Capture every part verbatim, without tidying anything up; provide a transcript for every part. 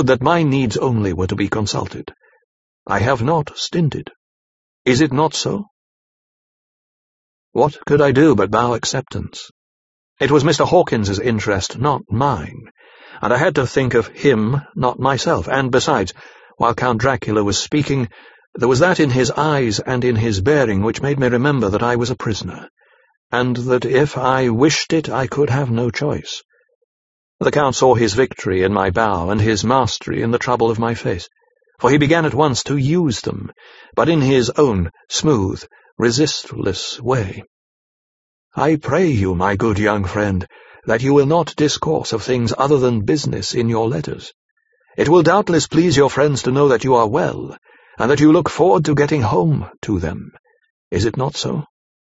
that my needs only were to be consulted. I have not stinted. Is it not so? What could I do but bow acceptance? It was Mister Hawkins's interest, not mine, and I had to think of him, not myself, and besides, while Count Dracula was speaking, there was that in his eyes and in his bearing which made me remember that I was a prisoner, and that if I wished it I could have no choice. The Count saw his victory in my bow and his mastery in the trouble of my face, for he began at once to use them, but in his own smooth, resistless way. I pray you, my good young friend, that you will not discourse of things other than business in your letters. It will doubtless please your friends to know that you are well, and that you look forward to getting home to them. Is it not so?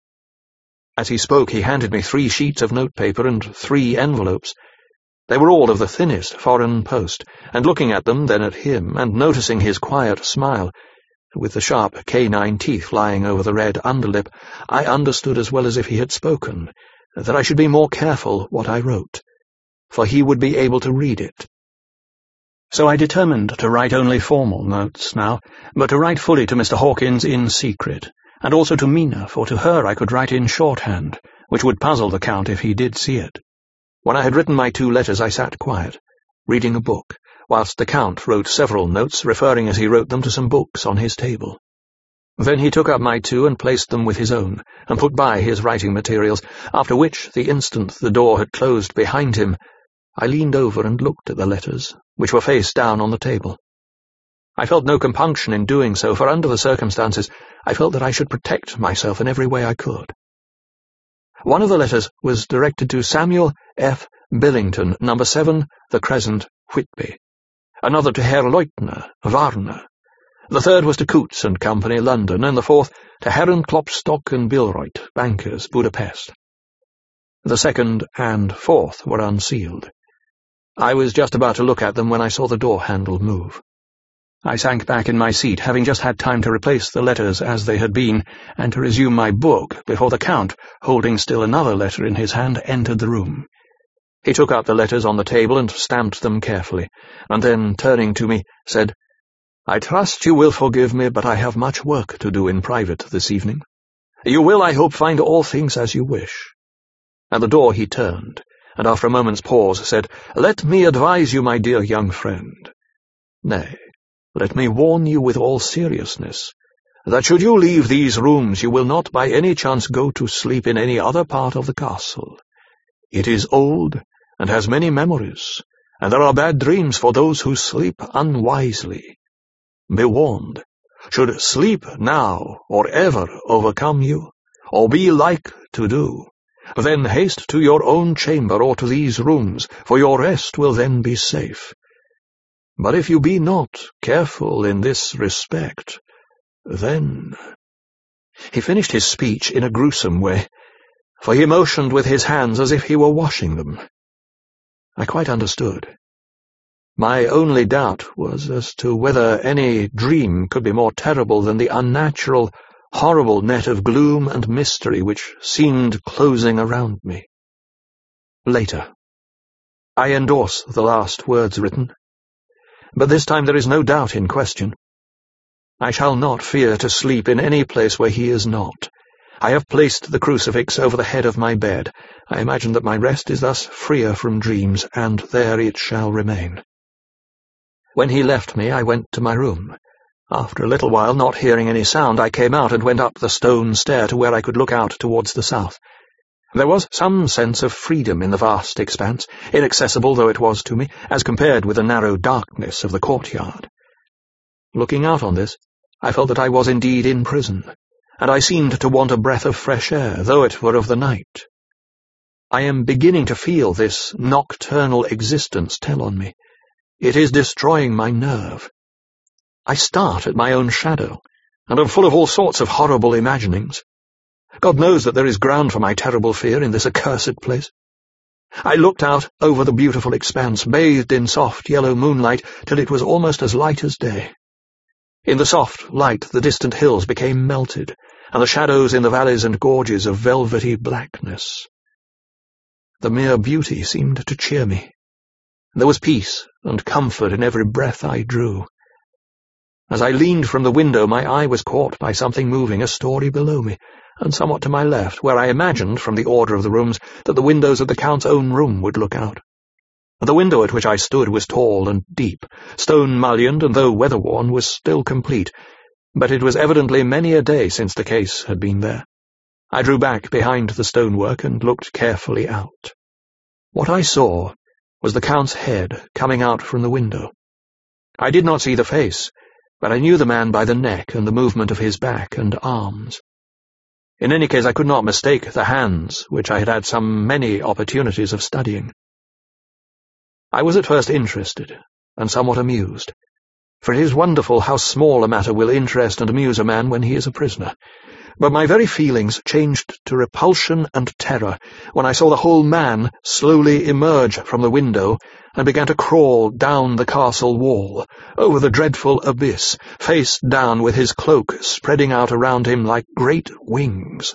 As he spoke, he handed me three sheets of notepaper and three envelopes. They were all of the thinnest foreign post, and looking at them, then at him, and noticing his quiet smile, with the sharp canine teeth lying over the red underlip, I understood as well as if he had spoken, that I should be more careful what I wrote, for he would be able to read it. So I determined to write only formal notes now, but to write fully to Mister Hawkins in secret, and also to Mina, for to her I could write in shorthand, which would puzzle the Count if he did see it. When I had written my two letters I sat quiet, reading a book, whilst the Count wrote several notes, referring as he wrote them to some books on his table. Then he took up my two and placed them with his own, and put by his writing materials, after which, the instant the door had closed behind him, I leaned over and looked at the letters, which were face down on the table. I felt no compunction in doing so, for under the circumstances I felt that I should protect myself in every way I could. One of the letters was directed to Samuel F. Billington, number seven, The Crescent, Whitby. Another to Herr Leutner, Warner. The third was to Coutts and Company, London, and the fourth to Herren Klopstock and Bilroyd, bankers, Budapest. The second and fourth were unsealed. I was just about to look at them when I saw the door-handle move. I sank back in my seat, having just had time to replace the letters as they had been, and to resume my book, before the Count, holding still another letter in his hand, entered the room. He took up the letters on the table and stamped them carefully, and then, turning to me, said, "I trust you will forgive me, but I have much work to do in private this evening. You will, I hope, find all things as you wish." At the door he turned, and after a moment's pause said, "Let me advise you, my dear young friend. Nay, let me warn you with all seriousness, that should you leave these rooms you will not by any chance go to sleep in any other part of the castle. It is old, and has many memories, and there are bad dreams for those who sleep unwisely. Be warned, should sleep now or ever overcome you, or be like to do, then haste to your own chamber or to these rooms, for your rest will then be safe. But if you be not careful in this respect, then—" He finished his speech in a gruesome way, for he motioned with his hands as if he were washing them. I quite understood. My only doubt was as to whether any dream could be more terrible than the unnatural, horrible net of gloom and mystery which seemed closing around me. Later. I endorse the last words written, but this time there is no doubt in question. I shall not fear to sleep in any place where he is not. I have placed the crucifix over the head of my bed. I imagine that my rest is thus freer from dreams, and there it shall remain. When he left me, I went to my room. After a little while, not hearing any sound, I came out and went up the stone stair to where I could look out towards the south. There was some sense of freedom in the vast expanse, inaccessible though it was to me, as compared with the narrow darkness of the courtyard. Looking out on this, I felt that I was indeed in prison, and I seemed to want a breath of fresh air, though it were of the night. I am beginning to feel this nocturnal existence tell on me. It is destroying my nerve. I start at my own shadow, and am full of all sorts of horrible imaginings. God knows that there is ground for my terrible fear in this accursed place. I looked out over the beautiful expanse, bathed in soft yellow moonlight, till it was almost as light as day. In the soft light the distant hills became melted, and the shadows in the valleys and gorges of velvety blackness. The mere beauty seemed to cheer me. There was peace and comfort in every breath I drew. As I leaned from the window, my eye was caught by something moving a story below me, and somewhat to my left, where I imagined, from the order of the rooms, that the windows of the Count's own room would look out. The window at which I stood was tall and deep, stone-mullioned, and though weather-worn, was still complete, but it was evidently many a day since the case had been there. I drew back behind the stonework and looked carefully out. What I saw was the Count's head coming out from the window. I did not see the face, but I knew the man by the neck and the movement of his back and arms. In any case, I could not mistake the hands, which I had had so many opportunities of studying. I was at first interested, and somewhat amused, for it is wonderful how small a matter will interest and amuse a man when he is a prisoner. But my very feelings changed to repulsion and terror when I saw the whole man slowly emerge from the window and began to crawl down the castle wall, over the dreadful abyss, face down with his cloak spreading out around him like great wings.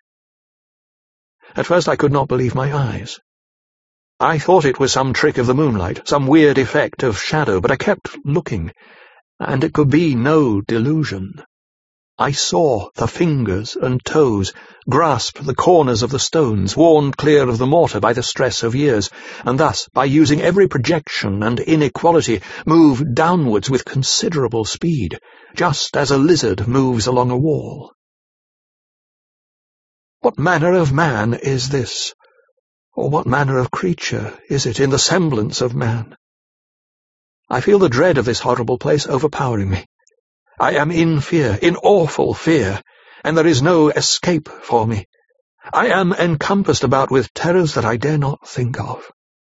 At first I could not believe my eyes. I thought it was some trick of the moonlight, some weird effect of shadow, but I kept looking, and it could be no delusion. I saw the fingers and toes grasp the corners of the stones, worn clear of the mortar by the stress of years, and thus, by using every projection and inequality, move downwards with considerable speed, just as a lizard moves along a wall. What manner of man is this? Or what manner of creature is it in the semblance of man? I feel the dread of this horrible place overpowering me. I am in fear, in awful fear, and there is no escape for me. I am encompassed about with terrors that I dare not think of.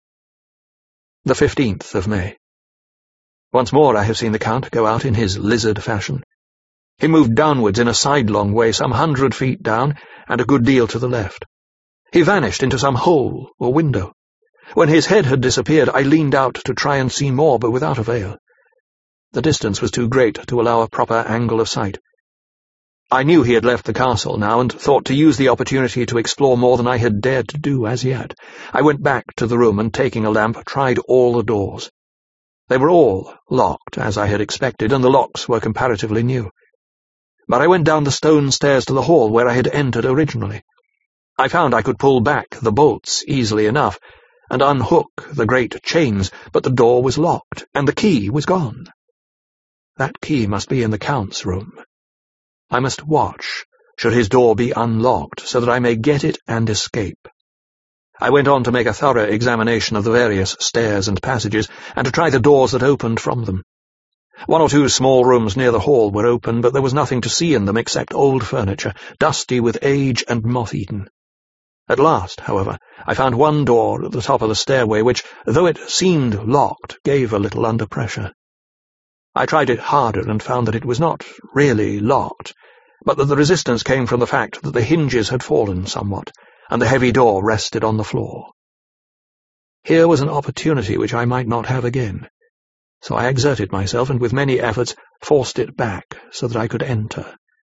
The fifteenth of May. Once more I have seen the Count go out in his lizard fashion. He moved downwards in a sidelong way, some hundred feet down, and a good deal to the left. He vanished into some hole or window. When his head had disappeared, I leaned out to try and see more, but without avail. The distance was too great to allow a proper angle of sight. I knew he had left the castle now, and thought to use the opportunity to explore more than I had dared to do as yet. I went back to the room and, taking a lamp, tried all the doors. They were all locked, as I had expected, and the locks were comparatively new. But I went down the stone stairs to the hall where I had entered originally. I found I could pull back the bolts easily enough, and unhook the great chains, but the door was locked, and the key was gone. That key must be in the Count's room. I must watch, should his door be unlocked, so that I may get it and escape. I went on to make a thorough examination of the various stairs and passages, and to try the doors that opened from them. One or two small rooms near the hall were open, but there was nothing to see in them except old furniture, dusty with age and moth-eaten. At last, however, I found one door at the top of the stairway which, though it seemed locked, gave a little under pressure. I tried it harder and found that it was not really locked, but that the resistance came from the fact that the hinges had fallen somewhat, and the heavy door rested on the floor. Here was an opportunity which I might not have again, so I exerted myself and with many efforts forced it back so that I could enter.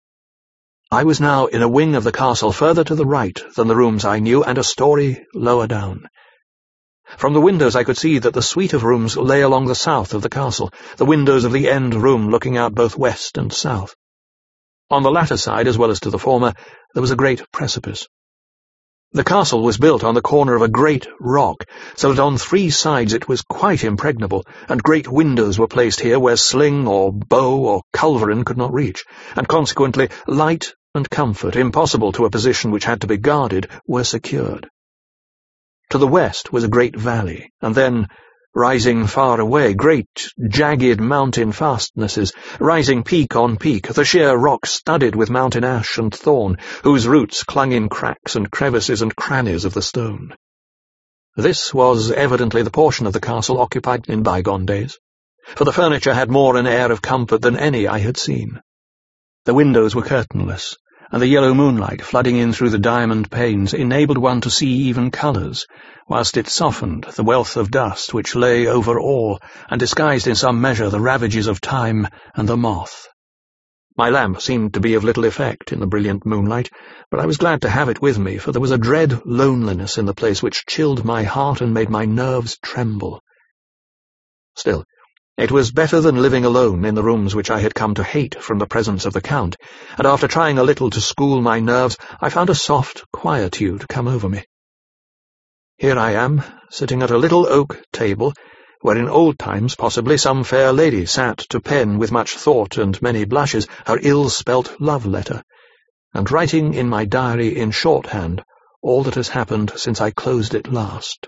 I was now in a wing of the castle further to the right than the rooms I knew, and a story lower down. From the windows I could see that the suite of rooms lay along the south of the castle, the windows of the end room looking out both west and south. On the latter side, as well as to the former, there was a great precipice. The castle was built on the corner of a great rock, so that on three sides it was quite impregnable, and great windows were placed here where sling or bow or culverin could not reach, and consequently light and comfort, impossible to a position which had to be guarded, were secured. To the west was a great valley, and then, rising far away, great jagged mountain fastnesses, rising peak on peak, the sheer rock studded with mountain ash and thorn, whose roots clung in cracks and crevices and crannies of the stone. This was evidently the portion of the castle occupied in bygone days, for the furniture had more an air of comfort than any I had seen. The windows were curtainless, and the yellow moonlight flooding in through the diamond panes enabled one to see even colours, whilst it softened the wealth of dust which lay over all, and disguised in some measure the ravages of time and the moth. My lamp seemed to be of little effect in the brilliant moonlight, but I was glad to have it with me, for there was a dread loneliness in the place which chilled my heart and made my nerves tremble. Still, it was better than living alone in the rooms which I had come to hate from the presence of the Count, and after trying a little to school my nerves, I found a soft quietude come over me. Here I am, sitting at a little oak table, where in old times possibly some fair lady sat to pen with much thought and many blushes her ill-spelt love letter, and writing in my diary in shorthand all that has happened since I closed it last.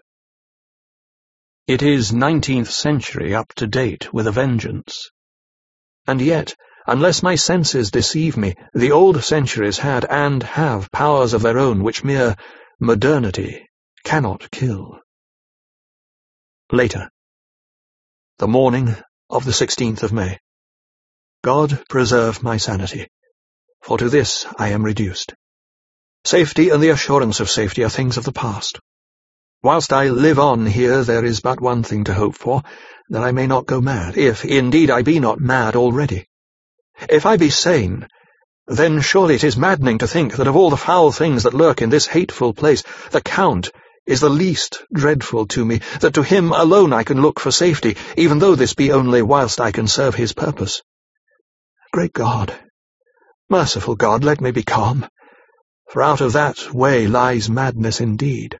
It is nineteenth century up to date with a vengeance. And yet, unless my senses deceive me, the old centuries had and have powers of their own which mere modernity cannot kill. Later. The morning of the sixteenth of May. God preserve my sanity, for to this I am reduced. Safety and the assurance of safety are things of the past. Whilst I live on here, there is but one thing to hope for, that I may not go mad, if indeed I be not mad already. If I be sane, then surely it is maddening to think that of all the foul things that lurk in this hateful place, the Count is the least dreadful to me, that to him alone I can look for safety, even though this be only whilst I can serve his purpose. Great God, merciful God, let me be calm, for out of that way lies madness indeed.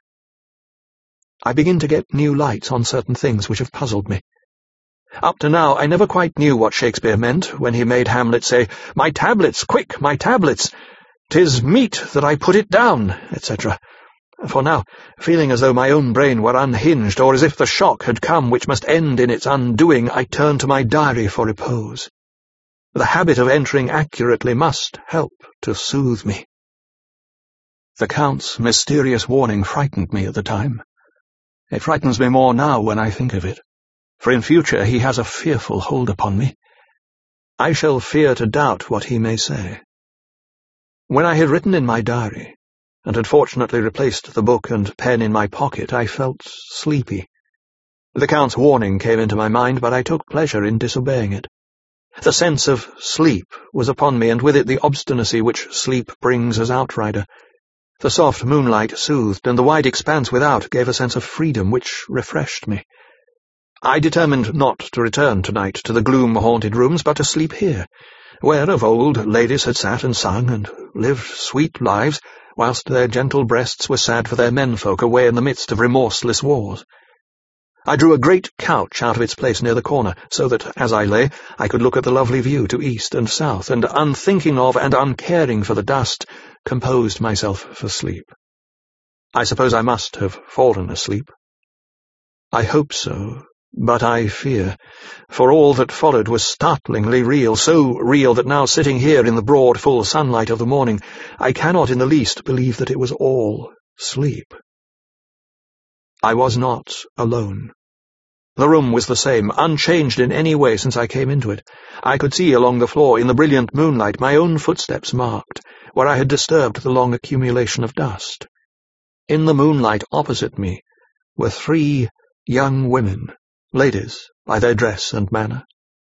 I begin to get new lights on certain things which have puzzled me. Up to now I never quite knew what Shakespeare meant when he made Hamlet say, "My tablets, quick, my tablets! 'Tis meet that I put it down," et cetera. For now, feeling as though my own brain were unhinged, or as if the shock had come which must end in its undoing, I turn to my diary for repose. The habit of entering accurately must help to soothe me. The Count's mysterious warning frightened me at the time. It frightens me more now when I think of it, for in future he has a fearful hold upon me. I shall fear to doubt what he may say. When I had written in my diary, and had fortunately replaced the book and pen in my pocket, I felt sleepy. The Count's warning came into my mind, but I took pleasure in disobeying it. The sense of sleep was upon me, and with it the obstinacy which sleep brings as outrider. The soft moonlight soothed, and the wide expanse without gave a sense of freedom which refreshed me. I determined not to return tonight to the gloom-haunted rooms, but to sleep here, where of old ladies had sat and sung and lived sweet lives, whilst their gentle breasts were sad for their menfolk away in the midst of remorseless wars. I drew a great couch out of its place near the corner, so that, as I lay, I could look at the lovely view to east and south, and, unthinking of and uncaring for the dust, composed myself for sleep. I suppose I must have fallen asleep. I hope so, but I fear, for all that followed was startlingly real, so real that now, sitting here in the broad, full sunlight of the morning, I cannot in the least believe that it was all sleep. I was not alone. The room was the same, unchanged in any way since I came into it. I could see along the floor, in the brilliant moonlight, my own footsteps marked, where I had disturbed the long accumulation of dust. In the moonlight opposite me were three young women, ladies by their dress and manner.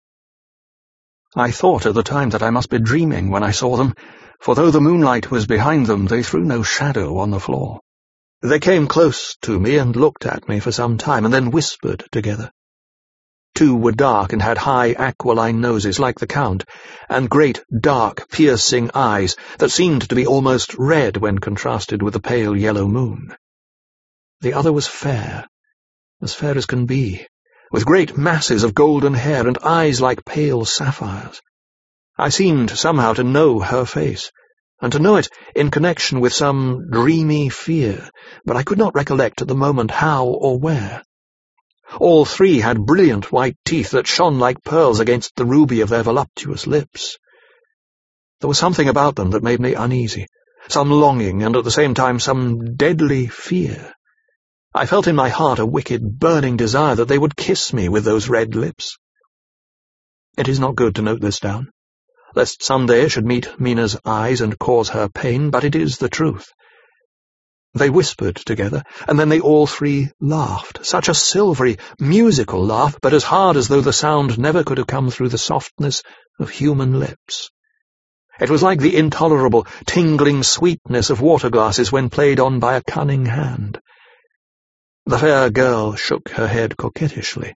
I thought at the time that I must be dreaming when I saw them, for though the moonlight was behind them, they threw no shadow on the floor. They came close to me and looked at me for some time, and then whispered together. Two were dark and had high aquiline noses like the Count, and great, dark, piercing eyes that seemed to be almost red when contrasted with the pale yellow moon. The other was fair, as fair as can be, with great masses of golden hair and eyes like pale sapphires. I seemed somehow to know her face, and to know it in connection with some dreamy fear, but I could not recollect at the moment how or where. All three had brilliant white teeth that shone like pearls against the ruby of their voluptuous lips. There was something about them that made me uneasy, some longing and at the same time some deadly fear. I felt in my heart a wicked, burning desire that they would kiss me with those red lips. It is not good to note this down, lest some day it should meet Mina's eyes and cause her pain, but it is the truth. They whispered together, and then they all three laughed, such a silvery, musical laugh, but as hard as though the sound never could have come through the softness of human lips. It was like the intolerable, tingling sweetness of water glasses when played on by a cunning hand. The fair girl shook her head coquettishly,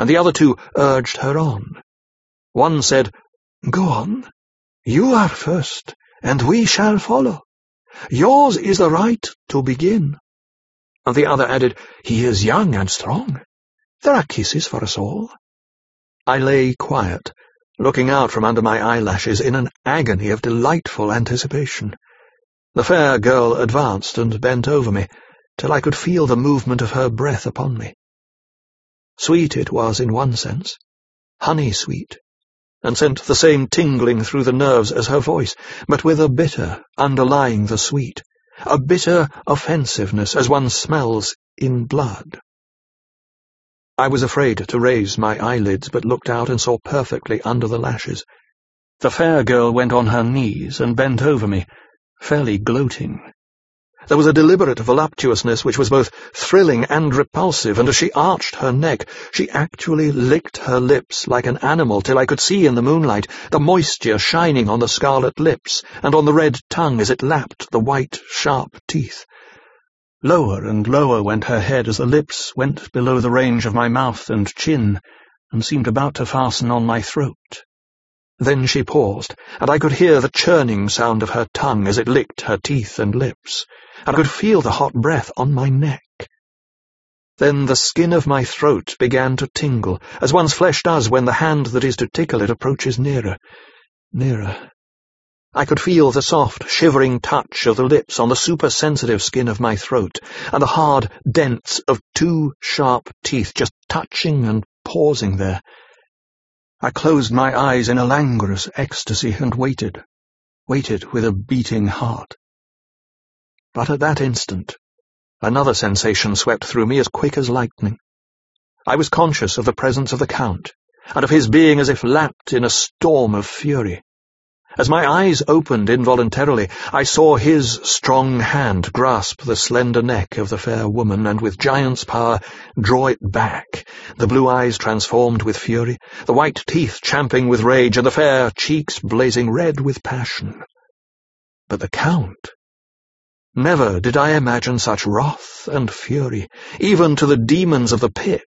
and the other two urged her on. One said, "Go on. You are first, and we shall follow. Yours is the right to begin." And the other added, "He is young and strong. There are kisses for us all." I lay quiet, looking out from under my eyelashes in an agony of delightful anticipation. The fair girl advanced and bent over me, till I could feel the movement of her breath upon me. Sweet it was in one sense, honey-sweet, and sent the same tingling through the nerves as her voice, but with a bitter underlying the sweet, a bitter offensiveness as one smells in blood. I was afraid to raise my eyelids, but looked out and saw perfectly under the lashes. The fair girl went on her knees and bent over me, fairly gloating. There was a deliberate voluptuousness which was both thrilling and repulsive, and as she arched her neck, she actually licked her lips like an animal till I could see in the moonlight the moisture shining on the scarlet lips and on the red tongue as it lapped the white, sharp teeth. Lower and lower went her head as the lips went below the range of my mouth and chin, and seemed about to fasten on my throat. Then she paused, and I could hear the churning sound of her tongue as it licked her teeth and lips, and I could feel the hot breath on my neck. Then the skin of my throat began to tingle, as one's flesh does when the hand that is to tickle it approaches nearer, nearer. I could feel the soft, shivering touch of the lips on the super-sensitive skin of my throat, and the hard dents of two sharp teeth just touching and pausing there. I closed my eyes in a languorous ecstasy and waited, waited with a beating heart. But at that instant, another sensation swept through me as quick as lightning. I was conscious of the presence of the Count, and of his being as if lapped in a storm of fury. As my eyes opened involuntarily, I saw his strong hand grasp the slender neck of the fair woman, and with giant's power draw it back, the blue eyes transformed with fury, the white teeth champing with rage, and the fair cheeks blazing red with passion. But the Count— never did I imagine such wrath and fury, even to the demons of the pit.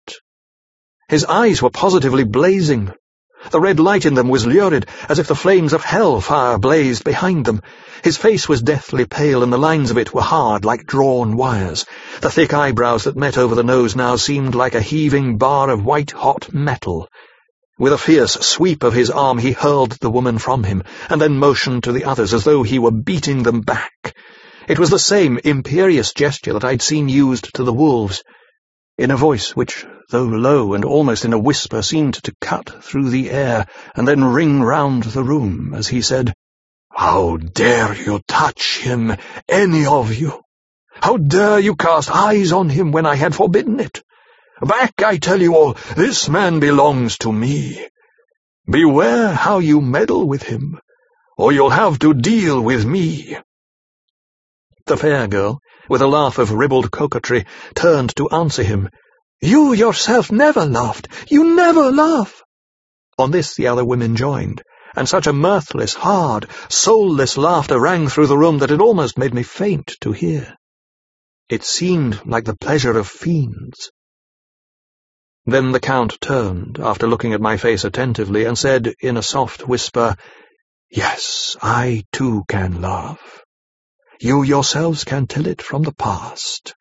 His eyes were positively blazing. The red light in them was lurid, as if the flames of hell-fire blazed behind them. His face was deathly pale, and the lines of it were hard like drawn wires. The thick eyebrows that met over the nose now seemed like a heaving bar of white-hot metal. With a fierce sweep of his arm he hurled the woman from him, and then motioned to the others as though he were beating them back. It was the same imperious gesture that I'd seen used to the wolves, in a voice which, though low and almost in a whisper, seemed to cut through the air and then ring round the room as he said, "How dare you touch him, any of you? How dare you cast eyes on him when I had forbidden it? Back, I tell you all, this man belongs to me. Beware how you meddle with him, or you'll have to deal with me." The fair girl, with a laugh of ribald coquetry, turned to answer him. "You yourself never laughed. You never laugh." On this the other women joined, and such a mirthless, hard, soulless laughter rang through the room that it almost made me faint to hear. It seemed like the pleasure of fiends. Then the Count turned, after looking at my face attentively, and said in a soft whisper, "Yes, I too can laugh. You yourselves can tell it from the past."